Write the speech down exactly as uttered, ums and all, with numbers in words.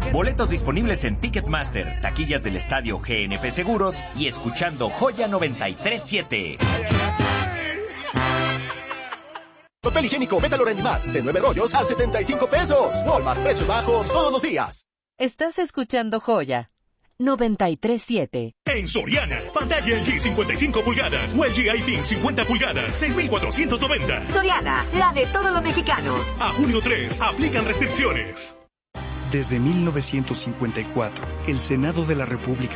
Boletos disponibles en Ticketmaster, taquillas del estadio G N P Seguros y escuchando Joya noventa y tres siete. Papel higiénico Betaloranimat de nueve rollos a setenta y cinco pesos. Walmart, precios bajos todos los días. Estás escuchando Joya noventa y tres siete. En Soriana, pantalla L G cincuenta y cinco pulgadas o L G iThin cincuenta pulgadas, seis mil cuatrocientos noventa. Soriana, la de todos los mexicanos. A junio tres, aplican restricciones. Desde mil novecientos cincuenta y cuatro, el Senado de la República